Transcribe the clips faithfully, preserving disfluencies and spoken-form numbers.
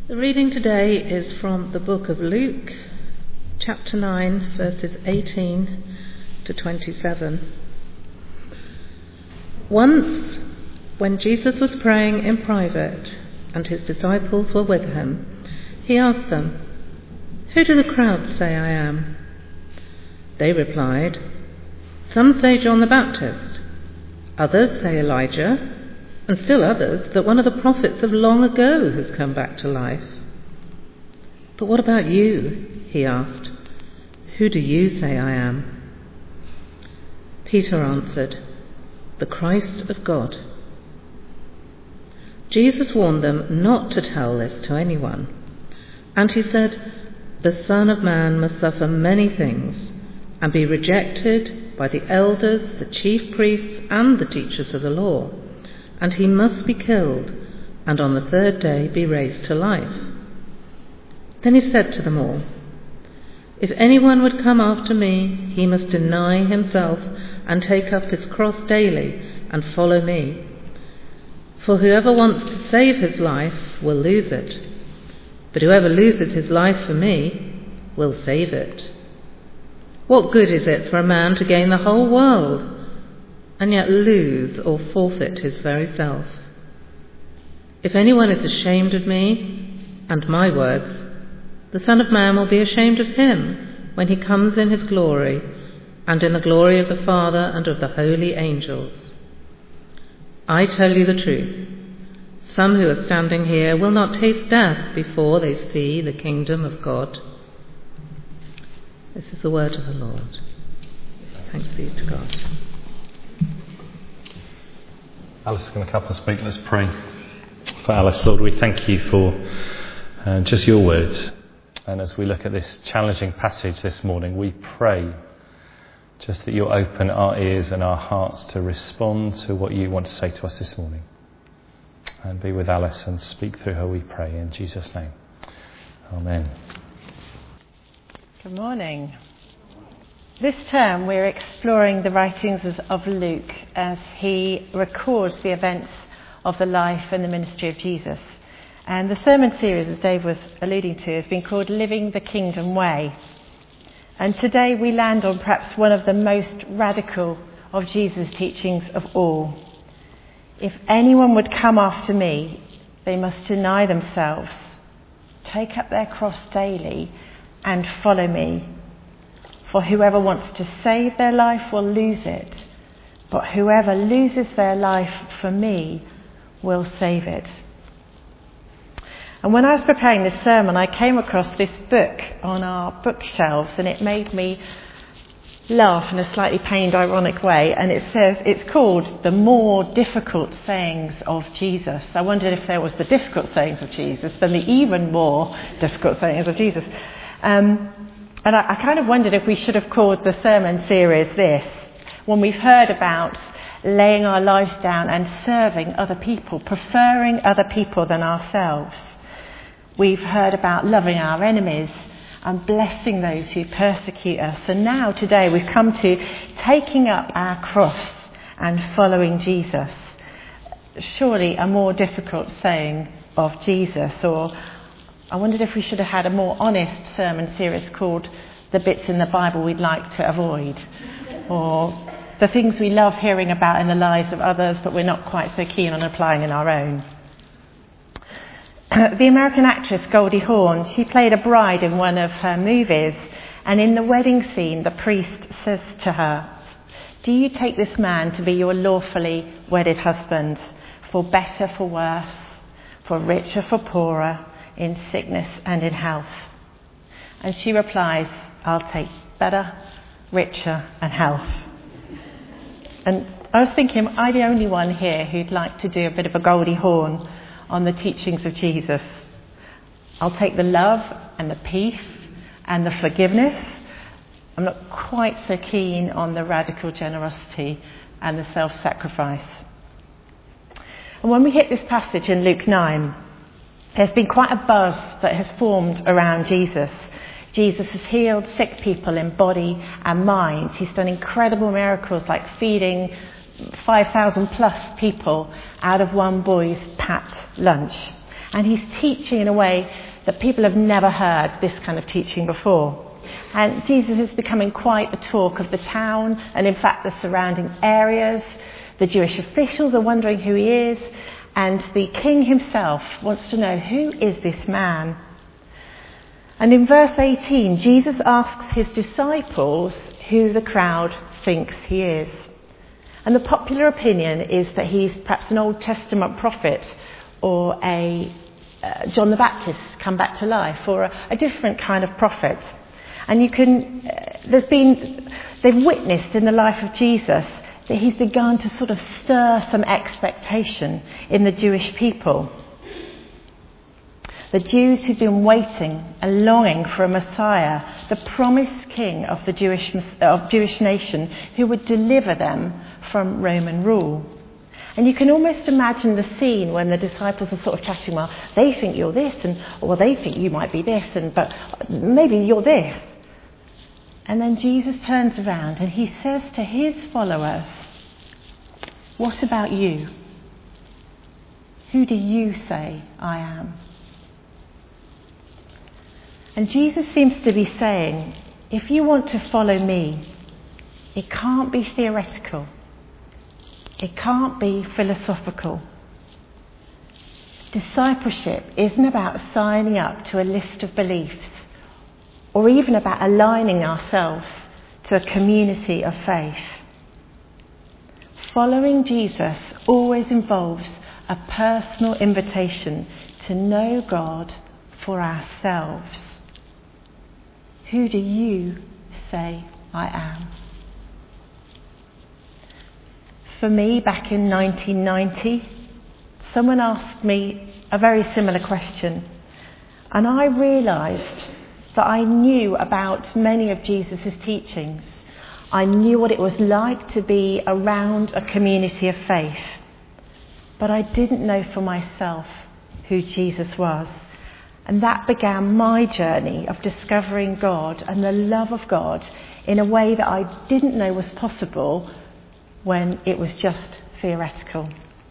The reading today is from the book of Luke, chapter nine, verses eighteen to twenty-seven. Once, when Jesus was praying in private and his disciples were with him, he asked them, "Who do the crowds say I am?" They replied, "Some say John the Baptist, others say Elijah, and still others that one of the prophets of long ago has come back to life." "But what about you?" he asked. "Who do you say I am?" Peter answered, "The Christ of God." Jesus warned them not to tell this to anyone, and he said, "The Son of Man must suffer many things and be rejected by the elders, the chief priests, and the teachers of the law, and he must be killed, and on the third day be raised to life." Then he said to them all, "If anyone would come after me, he must deny himself and take up his cross daily and follow me. For whoever wants to save his life will lose it, but whoever loses his life for me will save it. What good is it for a man to gain the whole world and yet lose or forfeit his very self? If anyone is ashamed of me and my words, the Son of Man will be ashamed of him when he comes in his glory and in the glory of the Father and of the holy angels. I tell you the truth, some who are standing here will not taste death before they see the kingdom of God." This is the word of the Lord. Thanks be to God. Alice is going to come and speak. Let's pray for Alice. Lord, we thank you for uh, just your words. And as we look at this challenging passage this morning, we pray just that you'll open our ears and our hearts to respond to what you want to say to us this morning. And be with Alice and speak through her, we pray, in Jesus' name. Amen. Good morning. This term we're exploring the writings of Luke as he records the events of the life and the ministry of Jesus. And the sermon series, as Dave was alluding to, has been called Living the Kingdom Way. And today we land on perhaps one of the most radical of Jesus' teachings of all. If anyone would come after me, they must deny themselves, take up their cross daily, and follow me. For whoever wants to save their life will lose it, but whoever loses their life for me will save it. And when I was preparing this sermon, I came across this book on our bookshelves, and it made me laugh in a slightly pained, ironic way. And it says, it's called The More Difficult Sayings of Jesus. I wondered if there was the difficult sayings of Jesus, then the even more difficult sayings of Jesus. Um, and I, I kind of wondered if we should have called the sermon series this, when we've heard about laying our lives down and serving other people, preferring other people than ourselves. We've heard about loving our enemies and blessing those who persecute us. And now today we've come to taking up our cross and following Jesus. Surely a more difficult saying of Jesus. Or I wondered if we should have had a more honest sermon series called The Bits in the Bible We'd Like to Avoid. Or the things we love hearing about in the lives of others but we're not quite so keen on applying in our own. The American actress Goldie Hawn, she played a bride in one of her movies, and in the wedding scene the priest says to her, "Do you take this man to be your lawfully wedded husband, for better, for worse, for richer, for poorer, in sickness and in health?" And she replies, "I'll take better, richer and health." And I was thinking, am I the only one here who'd like to do a bit of a Goldie Hawn on the teachings of Jesus? I'll take the love and the peace and the forgiveness. I'm not quite so keen on the radical generosity and the self-sacrifice. And when we hit this passage in Luke nine, there's been quite a buzz that has formed around Jesus. Jesus has healed sick people in body and mind. He's done incredible miracles like feeding five thousand plus people out of one boy's packed lunch. And he's teaching in a way that people have never heard this kind of teaching before. And Jesus is becoming quite the talk of the town and in fact the surrounding areas. The Jewish officials are wondering who he is, and the king himself wants to know, who is this man? And in verse eighteen, Jesus asks his disciples who the crowd thinks he is. And the popular opinion is that he's perhaps an Old Testament prophet, or a uh, John the Baptist come back to life, or a, a different kind of prophet. And you can, uh, there's been, they've witnessed in the life of Jesus that he's begun to sort of stir some expectation in the Jewish people. The Jews who've been waiting and longing for a Messiah, the promised king of the Jewish, of Jewish nation, who would deliver them from Roman rule. And you can almost imagine the scene when the disciples are sort of chatting, well, they think you're this, and well, they think you might be this, and but maybe you're this. And then Jesus turns around and he says to his followers, what about you? Who do you say I am? And Jesus seems to be saying, if you want to follow me, it can't be theoretical. It can't be philosophical. Discipleship isn't about signing up to a list of beliefs, or even about aligning ourselves to a community of faith. Following Jesus always involves a personal invitation to know God for ourselves. Who do you say I am? For me, back in nineteen ninety, someone asked me a very similar question, and I realised that I knew about many of Jesus' teachings. I knew what it was like to be around a community of faith, but I didn't know for myself who Jesus was. And that began my journey of discovering God and the love of God in a way that I didn't know was possible when it was just theoretical.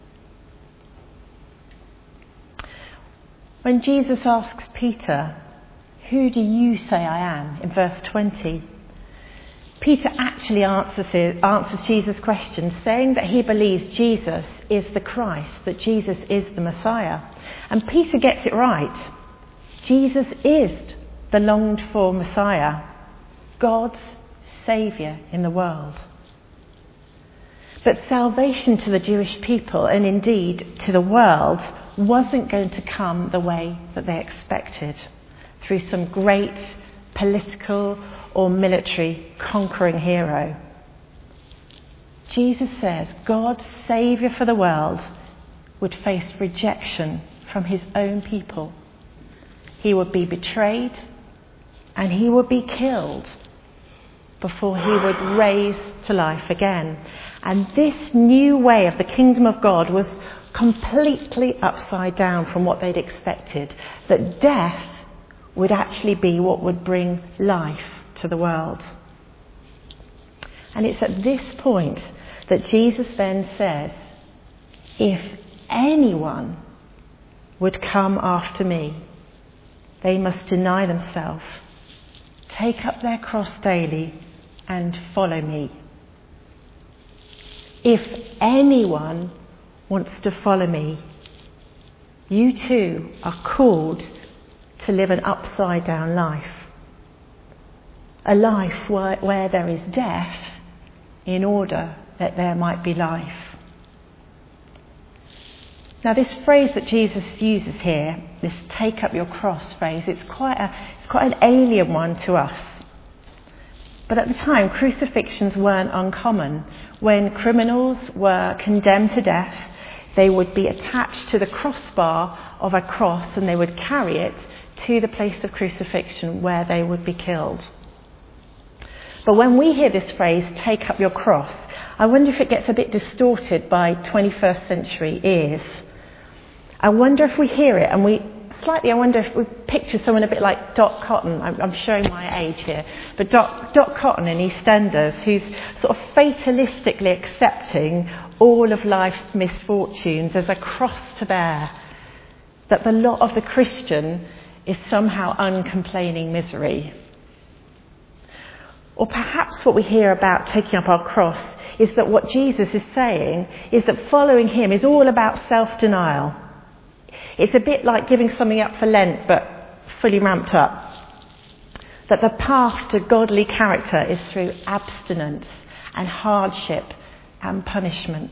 When Jesus asks Peter, who do you say I am, in verse twenty, Peter actually answers, it, answers Jesus' question, saying that he believes Jesus is the Christ, that Jesus is the Messiah. And Peter gets it right. Jesus is the longed-for Messiah, God's Saviour in the world. But salvation to the Jewish people, and indeed to the world, wasn't going to come the way that they expected, through some great political or military conquering hero. Jesus says God's Saviour for the world would face rejection from his own people. He would be betrayed and he would be killed before he would raise to life again. And this new way of the kingdom of God was completely upside down from what they'd expected, that death would actually be what would bring life to the world. And it's at this point that Jesus then says, if anyone would come after me, they must deny themselves, take up their cross daily and follow me. If anyone wants to follow me, you too are called to live an upside down life. A life where, where there is death in order that there might be life. Now this phrase that Jesus uses here, this take up your cross phrase, it's quite a, it's quite an alien one to us. But at the time, crucifixions weren't uncommon. When criminals were condemned to death, they would be attached to the crossbar of a cross and they would carry it to the place of crucifixion where they would be killed. But when we hear this phrase, take up your cross, I wonder if it gets a bit distorted by twenty-first century ears. I wonder if we hear it and we slightly, I wonder if we picture someone a bit like Dot Cotton. I'm, I'm showing my age here. But Dot, Dot Cotton in EastEnders, who's sort of fatalistically accepting all of life's misfortunes as a cross to bear. that the lot of the Christian is somehow uncomplaining misery. Or perhaps what we hear about taking up our cross is that what Jesus is saying is that following him is all about self-denial. It's a bit like giving something up for Lent, but fully ramped up. That the path to godly character is through abstinence and hardship and punishment.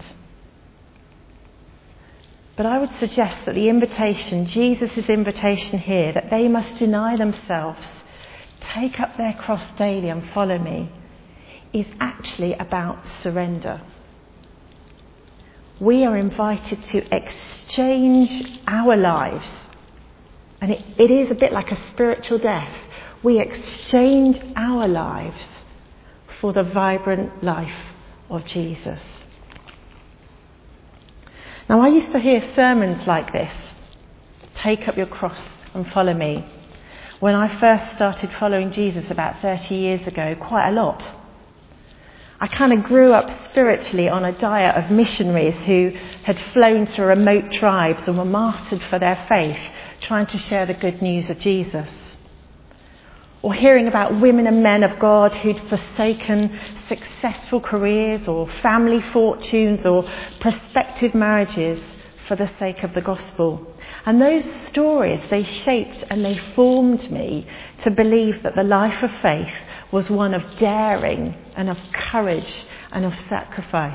But I would suggest that the invitation, Jesus' invitation here, that they must deny themselves, take up their cross daily and follow me, is actually about surrender. We are invited to exchange our lives. And it, it is a bit like a spiritual death. We exchange our lives for the vibrant life of Jesus. Now, I used to hear sermons like this, take up your cross and follow me, when I first started following Jesus about thirty years ago, quite a lot. I kind of grew up spiritually on a diet of missionaries who had flown to remote tribes and were martyred for their faith, trying to share the good news of Jesus. Or hearing about women and men of God who'd forsaken successful careers or family fortunes or prospective marriages for the sake of the gospel. And those stories, they shaped and they formed me to believe that the life of faith was one of daring and of courage and of sacrifice.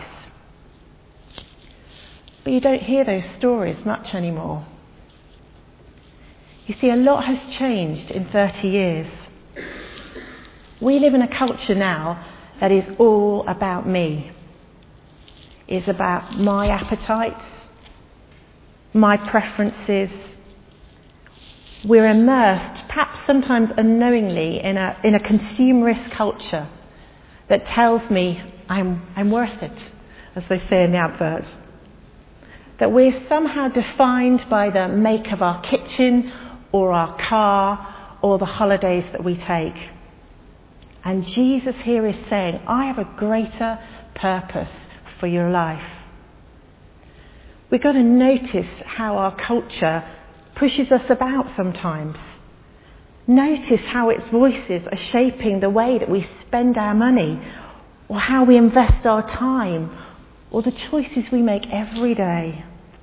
But you don't hear those stories much anymore. You see, a lot has changed in thirty years. We live in a culture now that is all about me. It's about my appetites, my preferences. We're immersed, perhaps sometimes unknowingly, in a in a consumerist culture that tells me I'm I'm worth it, as they say in the adverts. That we're somehow defined by the make of our kitchen or our car or the holidays that we take. And Jesus here is saying, I have a greater purpose for your life. We've got to notice how our culture pushes us about sometimes. Notice how its voices are shaping the way that we spend our money, or how we invest our time, or the choices we make every day.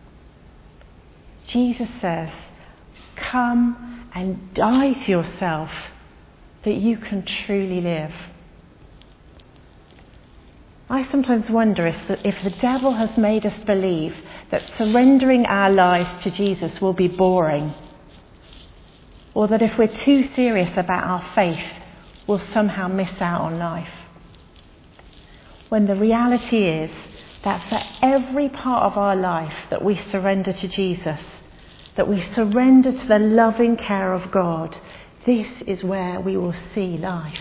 Jesus says, come and die to yourself that you can truly live. I sometimes wonder if the, if the devil has made us believe that surrendering our lives to Jesus will be boring, or that if we're too serious about our faith, we'll somehow miss out on life. When the reality is that for every part of our life that we surrender to Jesus, that we surrender to the loving care of God, this is where we will see life.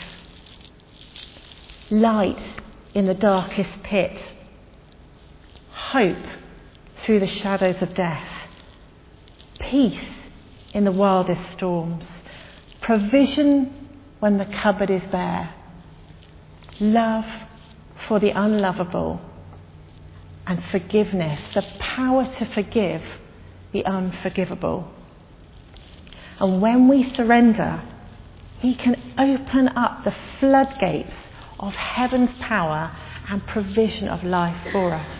Light in the darkest pit. Hope through the shadows of death. Peace in the wildest storms. Provision when the cupboard is bare. Love for the unlovable. And forgiveness, the power to forgive the unforgivable. And when we surrender, he can open up the floodgates of heaven's power and provision of life for us.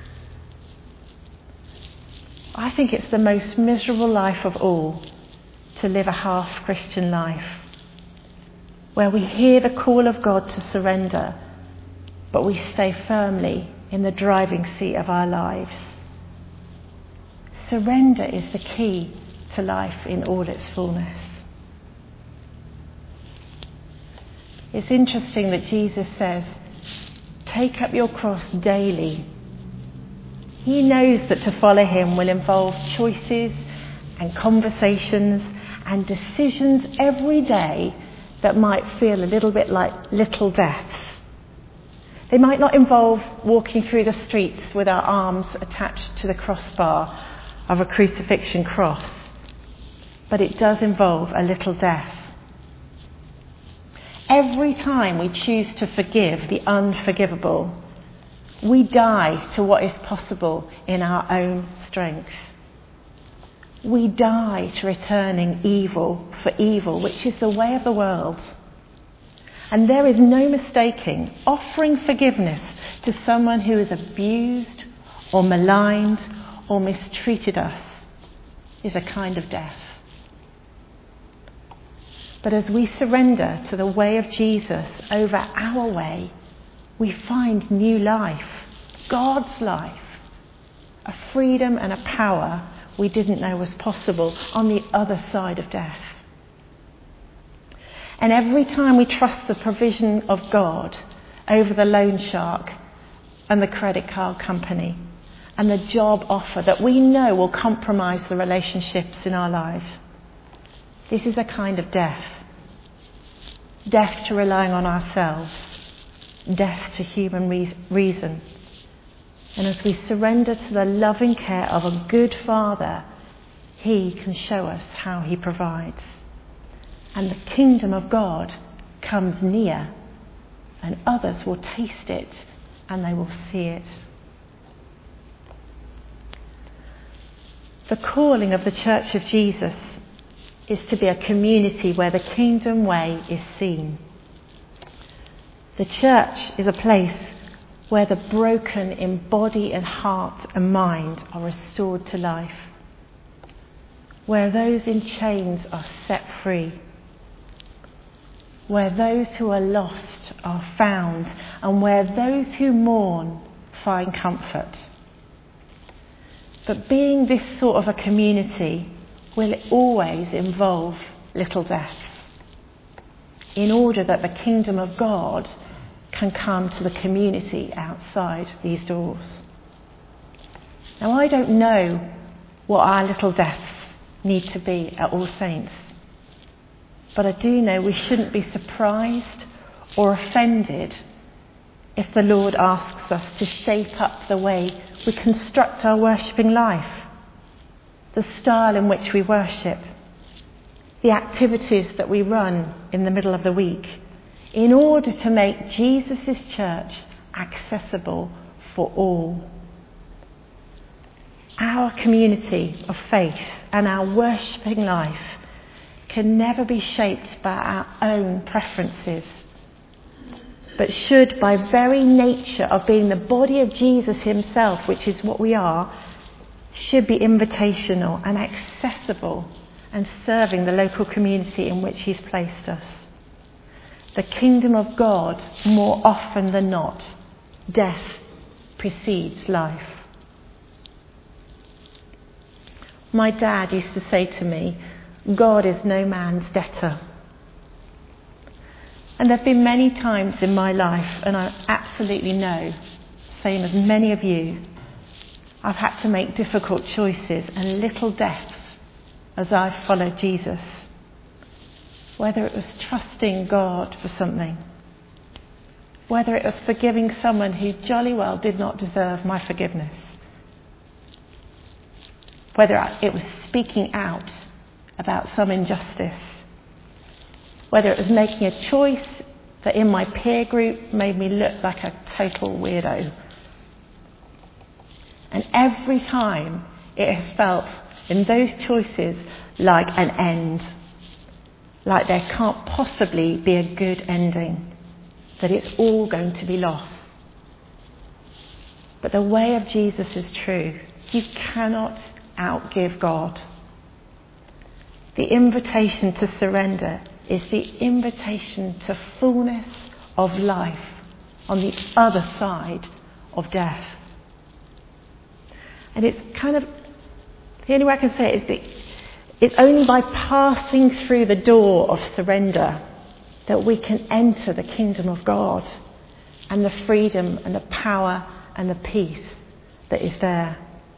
I think it's the most miserable life of all to live a half-Christian life, where we hear the call of God to surrender, but we stay firmly in the driving seat of our lives. Surrender is the key to life in all its fullness. It's interesting that Jesus says, take up your cross daily. He knows that to follow him will involve choices and conversations and decisions every day that might feel a little bit like little deaths. They might not involve walking through the streets with our arms attached to the crossbar of a crucifixion cross, but it does involve a little death. Every time we choose to forgive the unforgivable, we die to what is possible in our own strength. We die to returning evil for evil, which is the way of the world. And there is no mistaking offering forgiveness to someone who has abused or maligned or mistreated us is a kind of death. But as we surrender to the way of Jesus over our way, we find new life, God's life, a freedom and a power we didn't know was possible on the other side of death. And every time we trust the provision of God over the loan shark and the credit card company and the job offer that we know will compromise the relationships in our lives, this is a kind of death. Death to relying on ourselves. Death to human re- reason. And as we surrender to the loving care of a good Father, He can show us how He provides. And the kingdom of God comes near, and others will taste it and they will see it. The calling of the Church of Jesus is to be a community where the kingdom way is seen. The church is a place where the broken in body and heart and mind are restored to life, where those in chains are set free, where those who are lost are found, and where those who mourn find comfort. But being this sort of a community will always involve little deaths, in order that the kingdom of God can come to the community outside these doors. Now, I don't know what our little deaths need to be at All Saints, but I do know we shouldn't be surprised or offended if the Lord asks us to shape up the way we construct our worshipping life, the style in which we worship, the activities that we run in the middle of the week, in order to make Jesus' church accessible for all. Our community of faith and our worshipping life can never be shaped by our own preferences, but should, by very nature of being the body of Jesus Himself, which is what we are, should be invitational and accessible and serving the local community in which He's placed us. The kingdom of God, more often than not, death precedes life. My dad used to say to me, God is no man's debtor. And there have been many times in my life, and I absolutely know, same as many of you, I've had to make difficult choices and little deaths as I've followed Jesus. Whether it was trusting God for something, whether it was forgiving someone who jolly well did not deserve my forgiveness, whether it was speaking out about some injustice, whether it was making a choice that in my peer group made me look like a total weirdo. And every time it has felt in those choices like an end, like there can't possibly be a good ending, that it's all going to be lost. But the way of Jesus is true. You cannot outgive God. The invitation to surrender is the invitation to fullness of life on the other side of death. And it's kind of, the only way I can say it is that it's only by passing through the door of surrender that we can enter the kingdom of God and the freedom and the power and the peace that is there.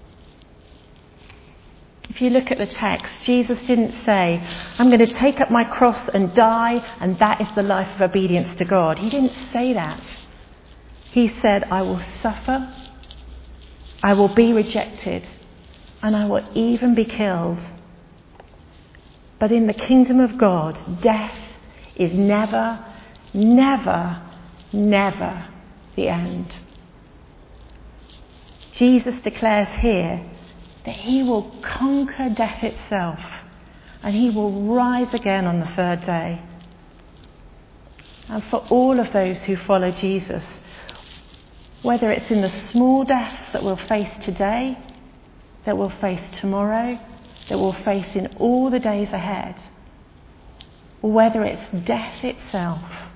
If you look at the text, Jesus didn't say, I'm going to take up my cross and die, and that is the life of obedience to God. He didn't say that. He said, I will suffer, I will be rejected, and I will even be killed. But in the kingdom of God, death is never, never, never the end. Jesus declares here that he will conquer death itself and he will rise again on the third day. And for all of those who follow Jesus, whether it's in the small deaths that we'll face today, that we'll face tomorrow, that we'll face in all the days ahead, or whether it's death itself,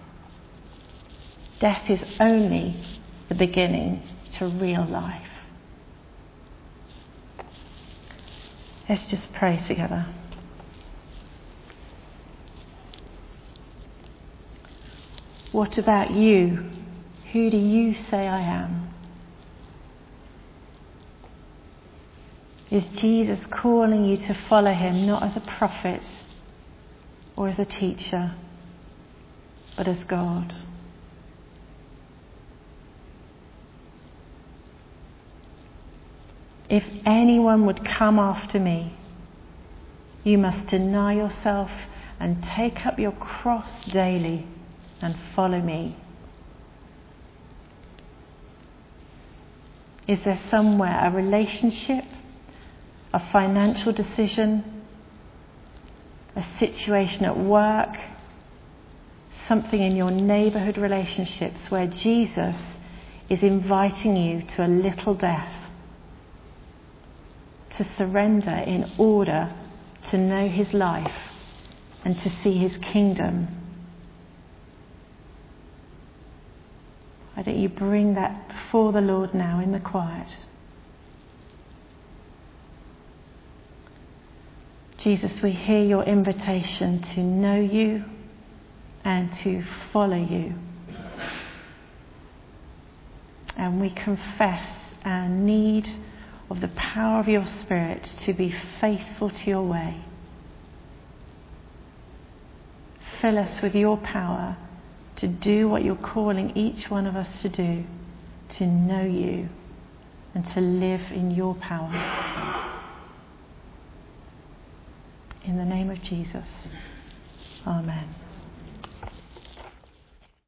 death is only the beginning to real life. Let's just pray together. What about you? Who do you say I am? Is Jesus calling you to follow him not as a prophet or as a teacher, but as God? If anyone would come after me, you must deny yourself and take up your cross daily and follow me. Is there somewhere a relationship, a financial decision, a situation at work, something in your neighbourhood relationships where Jesus is inviting you to a little death, to surrender in order to know his life and to see his kingdom? Why don't you bring that before the Lord now in the quiet? Jesus, we hear your invitation to know you and to follow you. And we confess our need of the power of your Spirit to be faithful to your way. Fill us with your power to do what you're calling each one of us to do, to know you and to live in your power. In the name of Jesus. Amen.